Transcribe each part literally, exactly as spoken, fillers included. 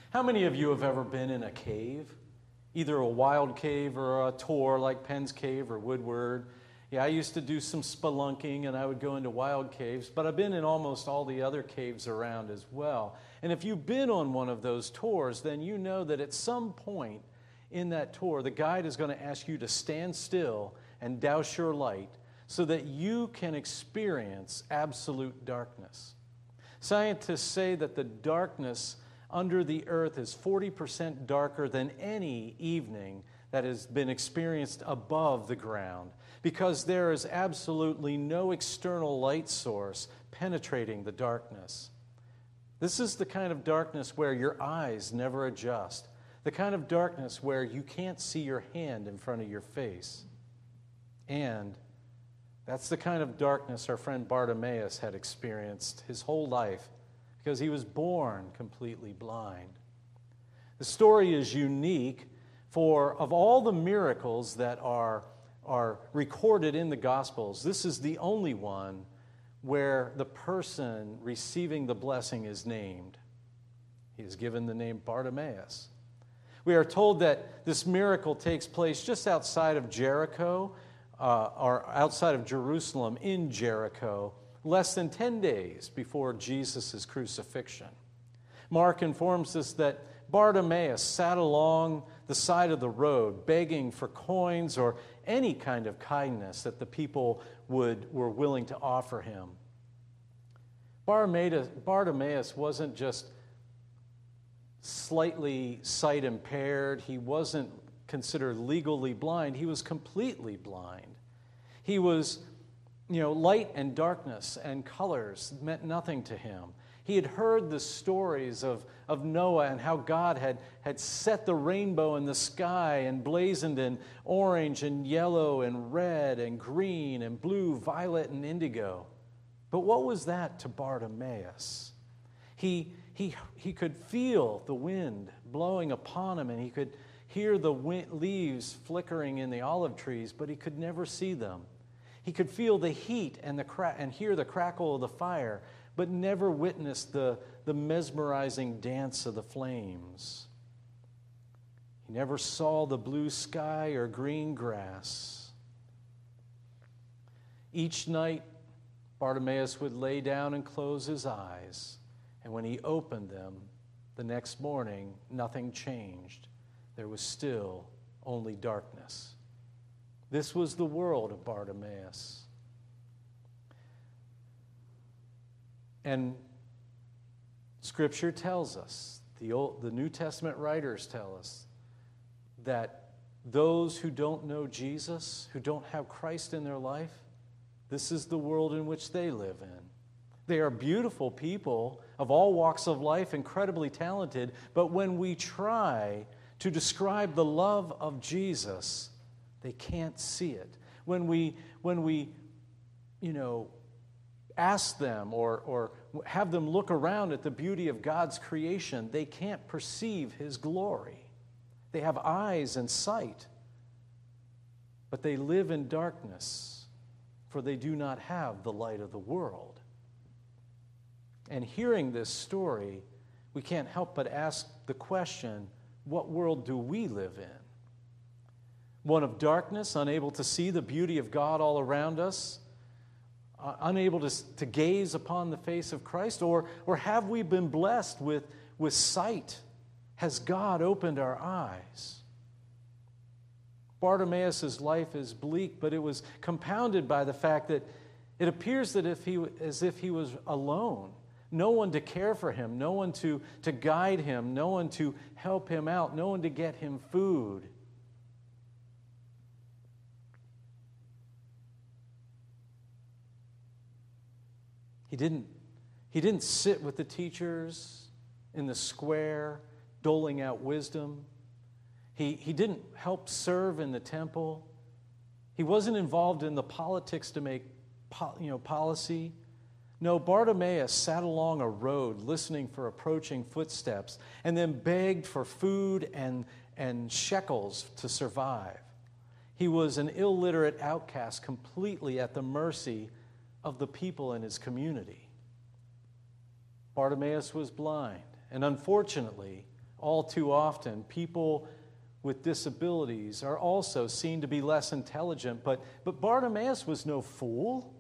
How many of you have ever been in a cave? Either a wild cave or a tour like Penn's Cave or Woodward. Yeah, I used to do some spelunking and I would go into wild caves, but I've been in almost all the other caves around as well. And if you've been on one of those tours, then you know that at some point in that tour, the guide is going to ask you to stand still and douse your light so that you can experience absolute darkness. Scientists say that the darkness under the earth is forty percent darker than any evening that has been experienced above the ground, because there is absolutely no external light source penetrating the darkness. This is the kind of darkness where your eyes never adjust, the kind of darkness where you can't see your hand in front of your face. And that's the kind of darkness our friend Bartimaeus had experienced his whole life, because he was born completely blind. The story is unique, for of all the miracles that are, are recorded in the Gospels, this is the only one where the person receiving the blessing is named. He is given the name Bartimaeus. We are told that this miracle takes place just outside of Jericho, uh, or outside of Jerusalem in Jericho, less than ten days before Jesus' crucifixion. Mark informs us that Bartimaeus sat along the side of the road begging for coins or any kind of kindness that the people would were willing to offer him. Bartimaeus, Bartimaeus wasn't just slightly sight impaired. He wasn't considered legally blind. He was completely blind. He was You know, light and darkness and colors meant nothing to him. He had heard the stories of, of Noah and how God had, had set the rainbow in the sky and blazoned in orange and yellow and red and green and blue, violet and indigo. But what was that to Bartimaeus? He, he, he could feel the wind blowing upon him, and he could hear the wind, leaves flickering in the olive trees, but he could never see them. He could feel the heat and the cra- and hear the crackle of the fire, but never witness the, the mesmerizing dance of the flames. He never saw the blue sky or green grass. Each night, Bartimaeus would lay down and close his eyes, and when he opened them, the next morning, nothing changed. There was still only darkness. This was the world of Bartimaeus. And Scripture tells us, the Old, the New Testament writers tell us, that those who don't know Jesus, who don't have Christ in their life, this is the world in which they live in. They are beautiful people of all walks of life, incredibly talented, but when we try to describe the love of Jesus, they can't see it. When we, when we, you know, ask them or, or have them look around at the beauty of God's creation, they can't perceive His glory. They have eyes and sight, but they live in darkness, for they do not have the light of the world. And hearing this story, we can't help but ask the question, what world do we live in? One of darkness, unable to see the beauty of God all around us, uh, unable to, to gaze upon the face of Christ? Or, or have we been blessed with, with sight? Has God opened our eyes? Bartimaeus' life is bleak, but it was compounded by the fact that it appears that if he, as if he was alone. No one to care for him, no one to, to guide him, no one to help him out, no one to get him food. He didn't, he didn't sit with the teachers in the square, doling out wisdom. He, he didn't help serve in the temple. He wasn't involved in the politics to make po, you know, policy. No, Bartimaeus sat along a road listening for approaching footsteps and then begged for food and, and shekels to survive. He was an illiterate outcast completely at the mercy of the people in his community. Bartimaeus was blind, and unfortunately, all too often, people with disabilities are also seen to be less intelligent, but, but Bartimaeus was no fool.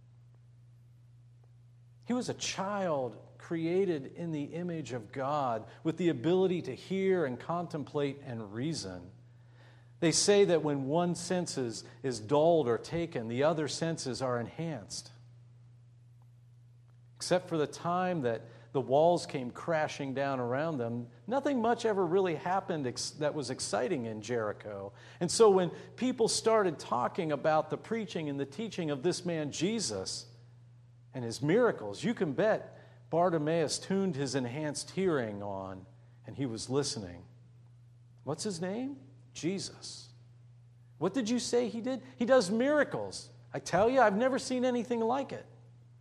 He was a child created in the image of God with the ability to hear and contemplate and reason. They say that when one sense is, is dulled or taken, the other senses are enhanced. Except for the time that the walls came crashing down around them, nothing much ever really happened ex- that was exciting in Jericho. And so when people started talking about the preaching and the teaching of this man Jesus and his miracles, you can bet Bartimaeus tuned his enhanced hearing on and he was listening. What's his name? Jesus. What did you say he did? He does miracles. I tell you, I've never seen anything like it.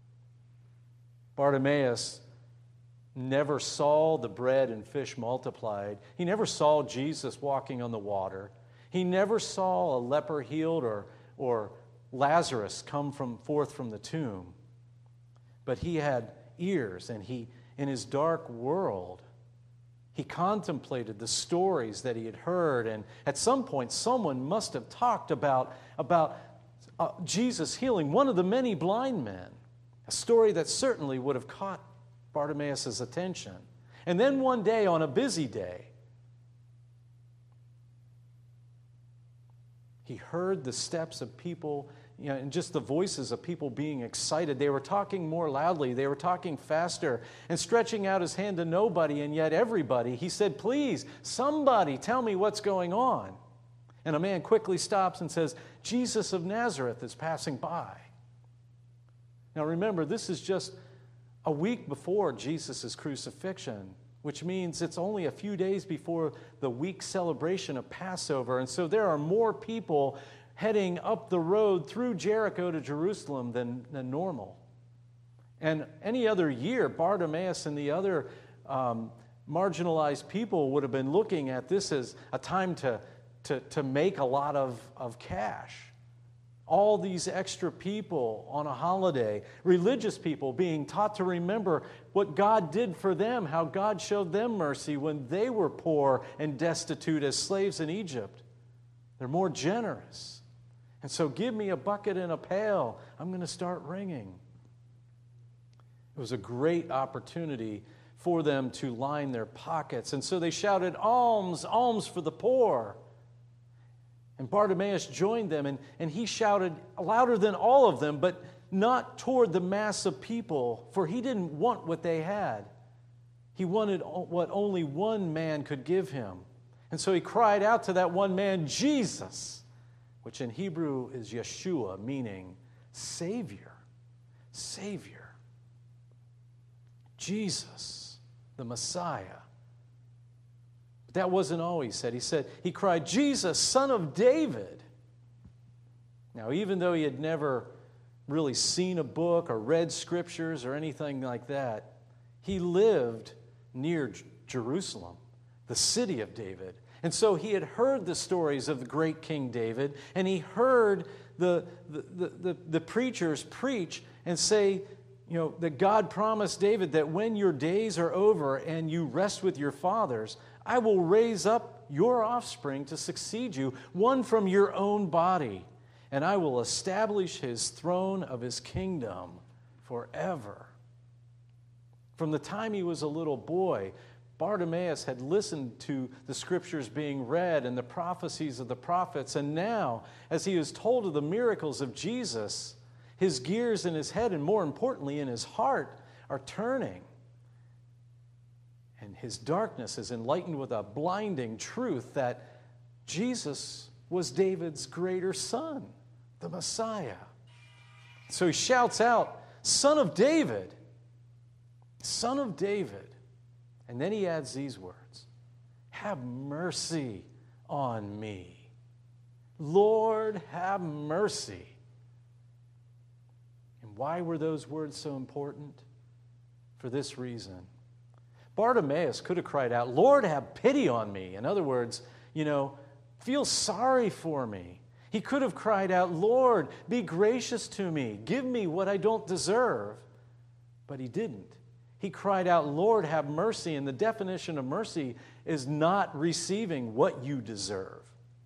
Bartimaeus never saw the bread and fish multiplied. He never saw Jesus walking on the water. He never saw a leper healed or, or Lazarus come from forth from the tomb. But he had ears, and he, in his dark world, he contemplated the stories that he had heard, and at some point someone must have talked about, about uh, Jesus healing one of the many blind men, a story that certainly would have caught Bartimaeus' attention. And then one day, on a busy day, he heard the steps of people, you know, and just the voices of people being excited. They were talking more loudly. They were talking faster and stretching out his hand to nobody and yet everybody. He said, "Please, somebody tell me what's going on." And a man quickly stops and says, "Jesus of Nazareth is passing by." Now remember, this is just a week before Jesus' crucifixion, which means it's only a few days before the week celebration of Passover. And so there are more people heading up the road through Jericho to Jerusalem than, than normal. And any other year, Bartimaeus and the other um, marginalized people would have been looking at this as a time to, to, to make a lot of, of cash. All these extra people on a holiday, religious people being taught to remember what God did for them, how God showed them mercy when they were poor and destitute as slaves in Egypt. They're more generous. And so give me a bucket and a pail. I'm going to start ringing. It was a great opportunity for them to line their pockets. And so they shouted, "Alms, alms for the poor." And Bartimaeus joined them, and, and he shouted louder than all of them, but not toward the mass of people, for he didn't want what they had. He wanted what only one man could give him. And so he cried out to that one man, "Jesus," which in Hebrew is Yeshua, meaning Savior. Savior. Jesus, the Messiah. But that wasn't all he said. He said, he cried, "Jesus, Son of David." Now, even though he had never really seen a book or read scriptures or anything like that, he lived near J- Jerusalem, the city of David. And so he had heard the stories of the great King David, and he heard the, the, the, the, the preachers preach and say, you know, that God promised David that when your days are over and you rest with your fathers, I will raise up your offspring to succeed you, one from your own body, and I will establish his throne of his kingdom forever. From the time he was a little boy, Bartimaeus had listened to the scriptures being read and the prophecies of the prophets, and now, as he is told of the miracles of Jesus, his gears in his head, and more importantly in his heart, are turning. And his darkness is enlightened with a blinding truth that Jesus was David's greater son, the Messiah. So he shouts out, "Son of David, Son of David." And then he adds these words, "Have mercy on me. Lord, have mercy." And why were those words so important? For this reason. Bartimaeus could have cried out, "Lord, have pity on me." In other words, you know, feel sorry for me. He could have cried out, "Lord, be gracious to me. Give me what I don't deserve." But he didn't. He cried out, Lord, have mercy. And the definition of mercy is not receiving what you deserve.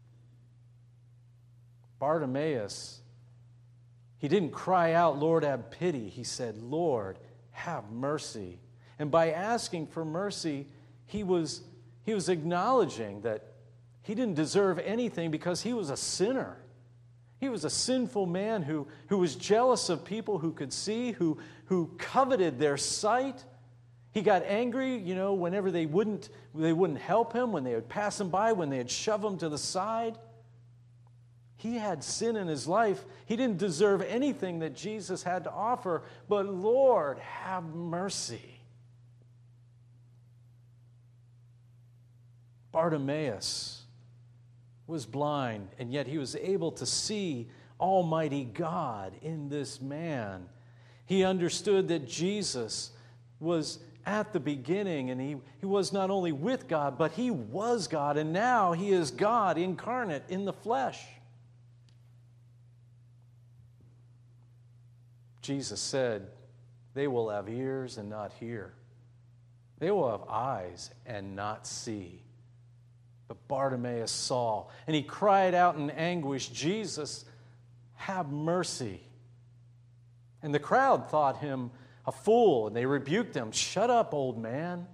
Bartimaeus, he didn't cry out, Lord, have pity. He said, Lord, have mercy. And by asking for mercy, he was, he was acknowledging that he didn't deserve anything because he was a sinner. He was a sinful man who, who was jealous of people who could see, who, who coveted their sight. He got angry, you know, whenever they wouldn't, they wouldn't help him, when they would pass him by, when they would shove him to the side. He had sin in his life. He didn't deserve anything that Jesus had to offer, but Lord, have mercy. Bartimaeus was blind, and yet he was able to see Almighty God in this man. He understood that Jesus was at the beginning, and he, he was not only with God, but he was God, and now he is God incarnate in the flesh. Jesus said, they will have ears and not hear. They will have eyes and not see. But Bartimaeus saw, and he cried out in anguish, Jesus, have mercy. And the crowd thought him a fool, and they rebuked him. Shut up, old man.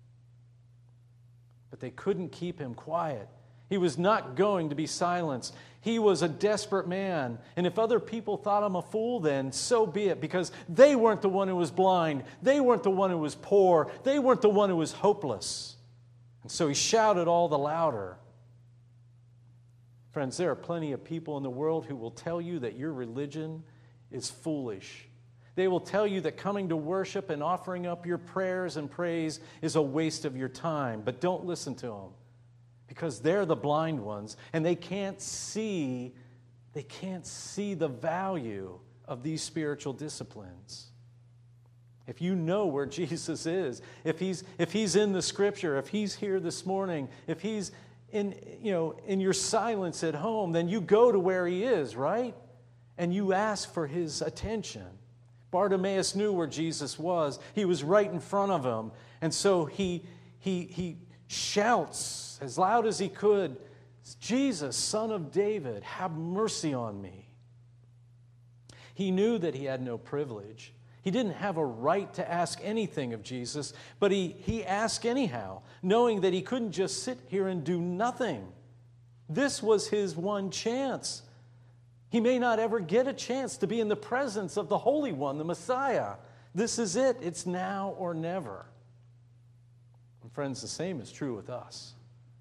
But they couldn't keep him quiet. He was not going to be silenced. He was a desperate man. And if other people thought him a fool, then so be it, because they weren't the one who was blind. They weren't the one who was poor. They weren't the one who was hopeless. And so he shouted all the louder. Friends, there are plenty of people in the world who will tell you that your religion is foolish. They will tell you that coming to worship and offering up your prayers and praise is a waste of your time. But don't listen to them, because they're the blind ones, and they can't see, they can't see the value of these spiritual disciplines. If you know where Jesus is, if he's if he's in the Scripture, if he's here this morning, if he's in you know in your silence at home, then you go to where he is, right? And you ask for his attention. Bartimaeus knew where Jesus was. He was right in front of him, and so he he he shouts as loud as he could, Jesus, Son of David, have mercy on me. He knew that he had no privilege. He didn't have a right to ask anything of Jesus, but he, he asked anyhow, knowing that he couldn't just sit here and do nothing. This was his one chance. He may not ever get a chance to be in the presence of the Holy One, the Messiah. This is it. It's now or never. And friends, the same is true with us.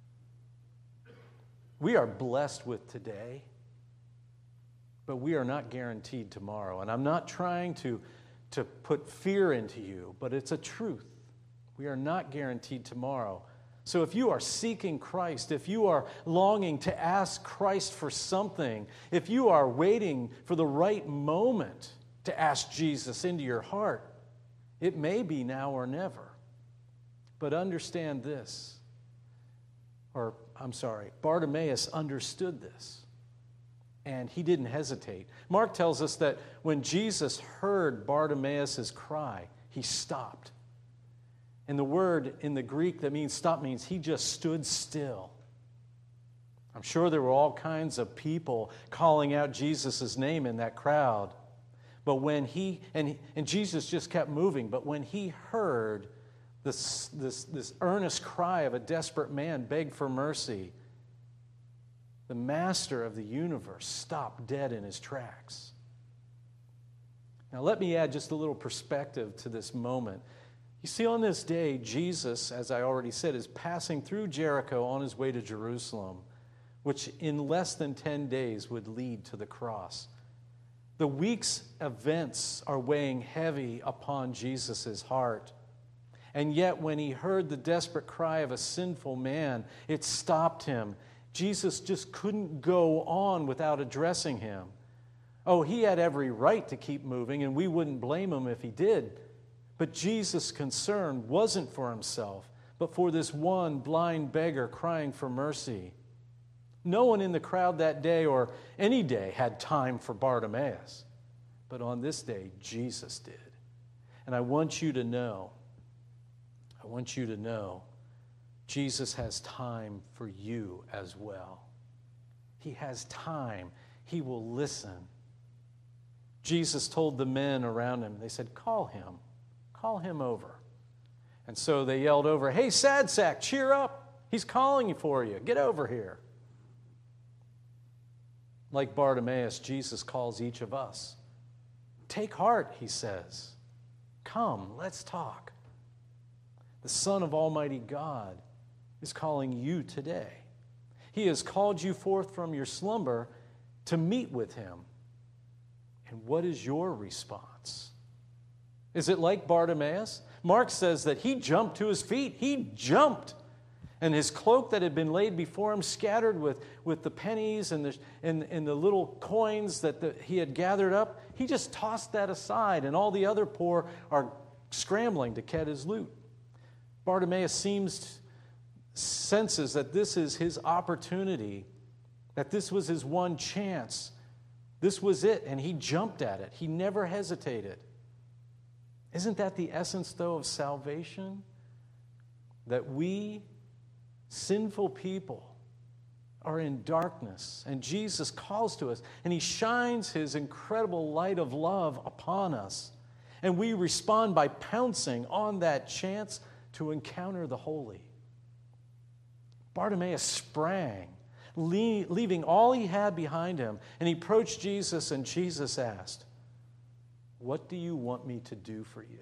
We are blessed with today, but we are not guaranteed tomorrow. And I'm not trying to to put fear into you, but it's a truth. We are not guaranteed tomorrow. So if you are seeking Christ, if you are longing to ask Christ for something, if you are waiting for the right moment to ask Jesus into your heart, it may be now or never. But understand this, or I'm sorry, Bartimaeus understood this. And he didn't hesitate. Mark tells us that when Jesus heard Bartimaeus' cry, he stopped. And the word in the Greek that means stop means he just stood still. I'm sure there were all kinds of people calling out Jesus' name in that crowd. But when he, and, and Jesus just kept moving, but when he heard this, this, this earnest cry of a desperate man beg for mercy, the master of the universe stopped dead in his tracks. Now, let me add just a little perspective to this moment. You see, on this day, Jesus, as I already said, is passing through Jericho on his way to Jerusalem, which in less than ten days would lead to the cross. The week's events are weighing heavy upon Jesus' heart. And yet, when he heard the desperate cry of a sinful man, it stopped him. Jesus just couldn't go on without addressing him. Oh, he had every right to keep moving, and we wouldn't blame him if he did. But Jesus' concern wasn't for himself, but for this one blind beggar crying for mercy. No one in the crowd that day or any day had time for Bartimaeus. But on this day, Jesus did. And I want you to know want you to know Jesus has time for you as well. He has time. He will listen. Jesus told the men around him, they said, call him. Call him over. And so they yelled over, hey, sad sack, cheer up. He's calling for you. Get over here. Like Bartimaeus, Jesus calls each of us. Take heart, he says. Come, let's talk. The Son of Almighty God is calling you today. He has called you forth from your slumber to meet with him. And what is your response? Is it like Bartimaeus? Mark says that he jumped to his feet. He jumped. And his cloak that had been laid before him, scattered with, with the pennies and the, and, and the little coins that the, he had gathered up, he just tossed that aside, and all the other poor are scrambling to get his loot. Bartimaeus seems, senses that this is his opportunity, that this was his one chance. This was it, and he jumped at it. He never hesitated. Isn't that the essence, though, of salvation? That we, sinful people, are in darkness, and Jesus calls to us, and he shines his incredible light of love upon us, and we respond by pouncing on that chance to encounter the holy. Bartimaeus sprang, leaving all he had behind him, and he approached Jesus, and Jesus asked, what do you want me to do for you?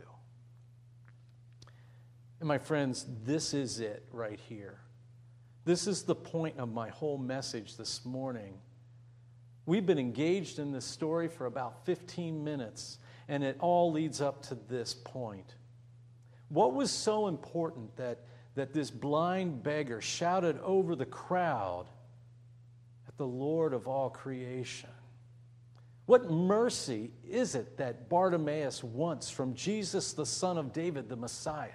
And my friends, this is it right here. This is the point of my whole message this morning. We've been engaged in this story for about fifteen minutes, and it all leads up to this point. What was so important that, that this blind beggar shouted over the crowd at the Lord of all creation? What mercy is it that Bartimaeus wants from Jesus, the Son of David, the Messiah?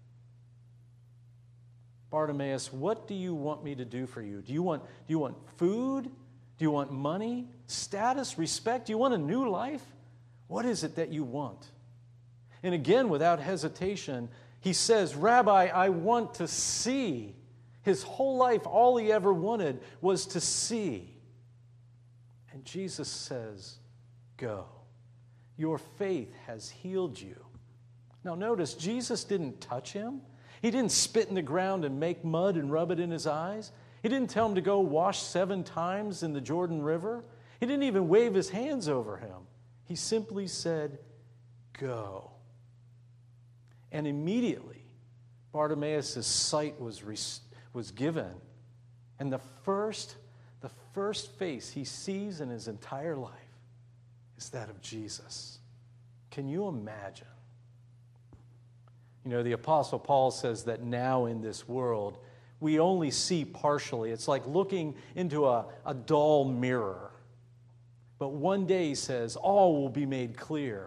Bartimaeus, what do you want me to do for you? Do you want, do you want food? Do you want money, status, respect? Do you want a new life? What is it that you want? And again, without hesitation, he says, Rabbi, I want to see. His whole life, all he ever wanted was to see. And Jesus says, go. Your faith has healed you. Now notice, Jesus didn't touch him. He didn't spit in the ground and make mud and rub it in his eyes. He didn't tell him to go wash seven times in the Jordan River. He didn't even wave his hands over him. He simply said, go. And immediately, Bartimaeus' sight was, res- was given. And the first, the first face he sees in his entire life is that of Jesus. Can you imagine? You know, the Apostle Paul says that now in this world, we only see partially. It's like looking into a, a dull mirror. But one day, he says, all will be made clear.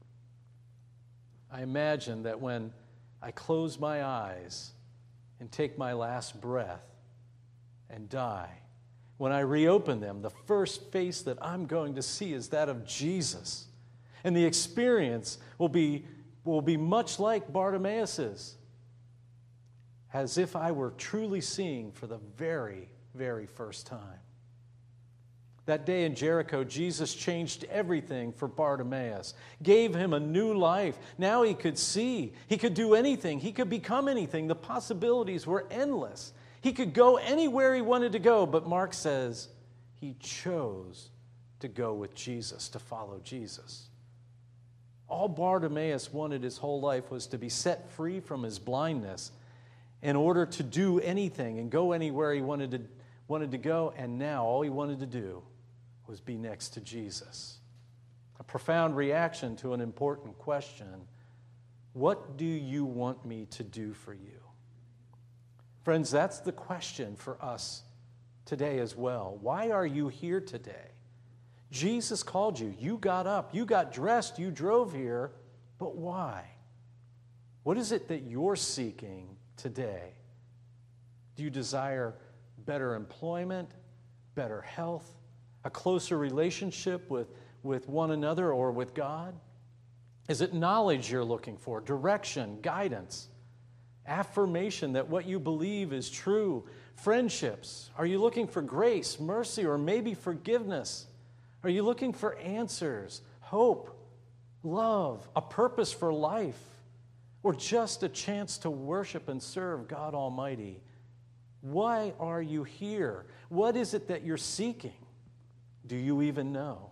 I imagine that when I close my eyes and take my last breath and die, when I reopen them, the first face that I'm going to see is that of Jesus. And the experience will be, will be much like Bartimaeus's, as if I were truly seeing for the very, very first time. That day in Jericho, Jesus changed everything for Bartimaeus, gave him a new life. Now he could see. He could do anything. He could become anything. The possibilities were endless. He could go anywhere he wanted to go, but Mark says he chose to go with Jesus, to follow Jesus. All Bartimaeus wanted his whole life was to be set free from his blindness in order to do anything and go anywhere he wanted to, wanted to go, and now all he wanted to do was be next to Jesus. A profound reaction to an important question. What do you want me to do for you? Friends, that's the question for us today as well. Why are you here today? Jesus called you. You got up. You got dressed. You drove here. But why? What is it that you're seeking today? Do you desire better employment, better health, a closer relationship with, with one another or with God? Is it knowledge you're looking for, direction, guidance? affirmation that what you believe is true. Friendships. Are you looking for grace, mercy, or maybe forgiveness? Are you looking for answers, hope, love, a purpose for life, or just a chance to worship and serve God Almighty? Why are you here? What is it that you're seeking? Do you even know?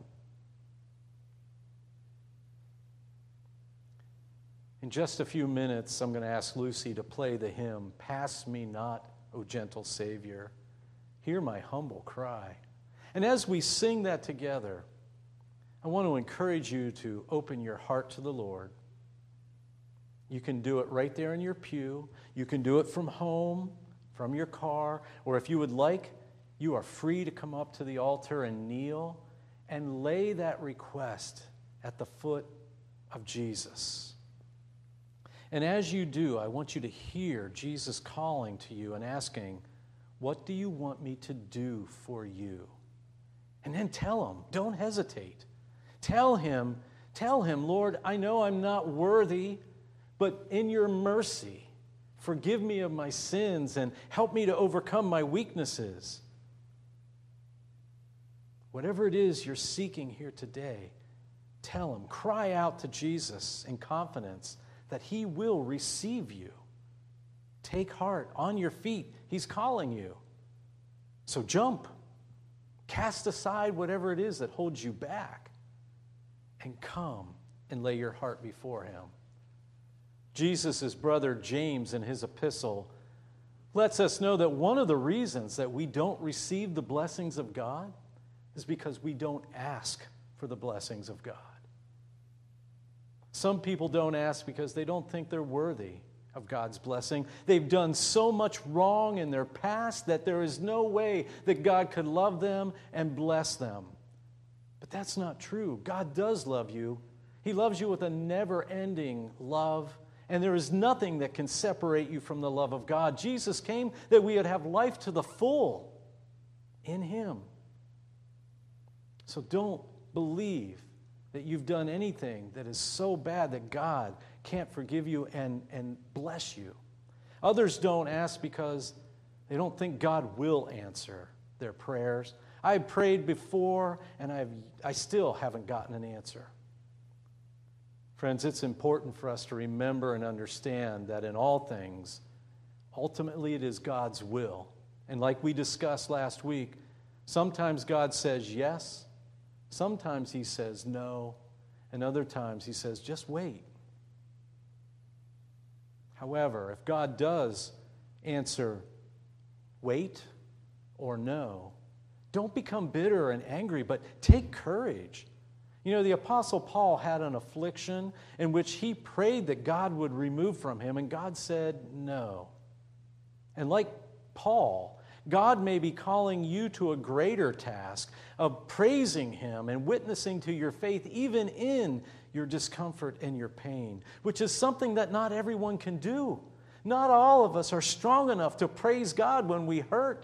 In just a few minutes, I'm going to ask Lucy to play the hymn, "Pass Me Not, O Gentle Savior. Hear my humble cry." And as we sing that together, I want to encourage you to open your heart to the Lord. You can do it right there in your pew. You can do it from home, from your car, or if you would like, you are free to come up to the altar and kneel and lay that request at the foot of Jesus. And as you do, I want you to hear Jesus calling to you and asking, "What do you want me to do for you?" And then tell him, don't hesitate. Tell him, tell him, "Lord, I know I'm not worthy, but in your mercy, forgive me of my sins and help me to overcome my weaknesses." Whatever it is you're seeking here today, tell him, cry out to Jesus in confidence that he will receive you. Take heart, on your feet, he's calling you. So jump, cast aside whatever it is that holds you back, and come and lay your heart before him. Jesus' brother James in his epistle lets us know that one of the reasons that we don't receive the blessings of God is because we don't ask for the blessings of God. Some people don't ask because they don't think they're worthy of God's blessing. They've done so much wrong in their past that there is no way that God could love them and bless them. But that's not true. God does love you. He loves you with a never-ending love, and there is nothing that can separate you from the love of God. Jesus came that we would have life to the full in him. So don't believe that you've done anything that is so bad that God can't forgive you and, and bless you. Others don't ask because they don't think God will answer their prayers. I've prayed before, and I've, I still haven't gotten an answer. Friends, it's important for us to remember and understand that in all things, ultimately it is God's will. And like we discussed last week, sometimes God says yes, sometimes he says no, and other times he says just wait. However, if God does answer wait or no, don't become bitter and angry, but take courage. You know, the Apostle Paul had an affliction in which he prayed that God would remove from him, and God said no. And like Paul, God may be calling you to a greater task of praising him and witnessing to your faith even in your discomfort and your pain, which is something that not everyone can do. Not all of us are strong enough to praise God when we hurt.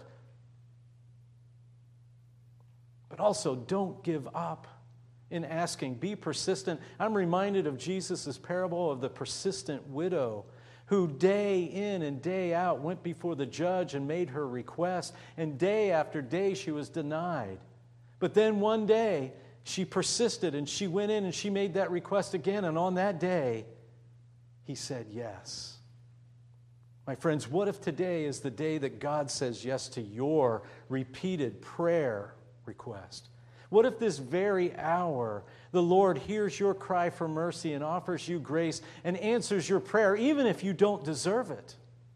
But also, don't give up in asking. Be persistent. I'm reminded of Jesus' parable of the persistent widow who day in and day out went before the judge and made her request, and day after day she was denied. But then one day she persisted and she went in and she made that request again, and on that day he said yes. My friends, what if today is the day that God says yes to your repeated prayer request? What if this very hour the Lord hears your cry for mercy and offers you grace and answers your prayer even if you don't deserve it?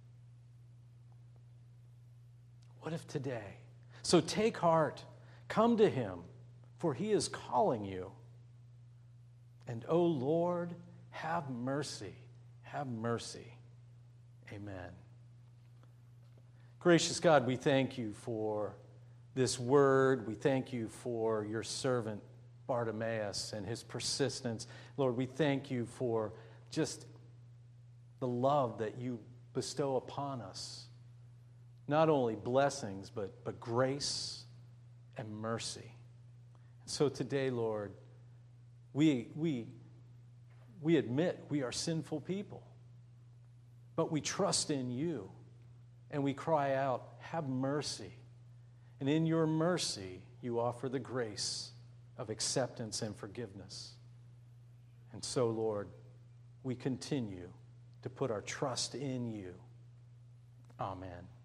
What if today? So take heart, come to him, for he is calling you. And oh Lord, have mercy, have mercy. Amen. Gracious God, we thank you for this word. We thank you for your servant Bartimaeus and his persistence. Lord, we thank you for just the love that you bestow upon us. Not only blessings, but, but grace and mercy. So today, Lord, we, we, we admit we are sinful people. But we trust in you, and we cry out, have mercy. And in your mercy, you offer the grace of acceptance and forgiveness. And so, Lord, we continue to put our trust in you. Amen.